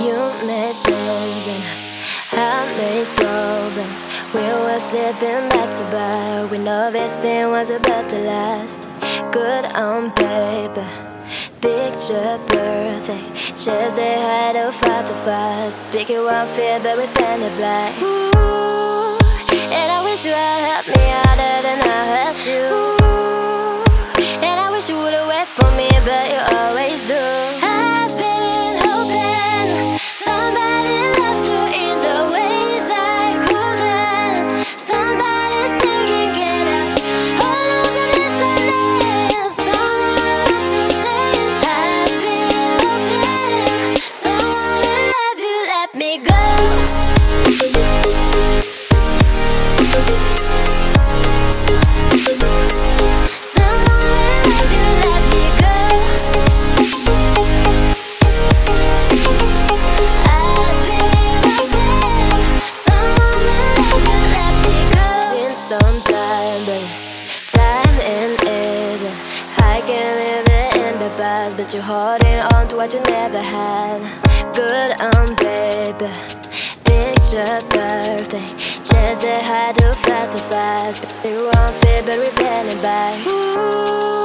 You made plans and I made problems. We were sleeping back to back. We know this thing was about to last. Good on paper, picture perfect. Just they had a fight too fast. Pick it one fit but with penny black. Ooh, and I wish you had helped me harder than I helped you. Ooh, and I wish you would've wait for me, but you always do. I've been hoping somebody loves you in the ways I couldn't. Somebody's taking care of all of the miscellaneous. Someone to change. I've been hoping someone will love you, let me go. But you're holding on to what you never had. Good on paper, picture perfect. Chance that had to fly too fast. You won't fit, but we're bending back. Ooh.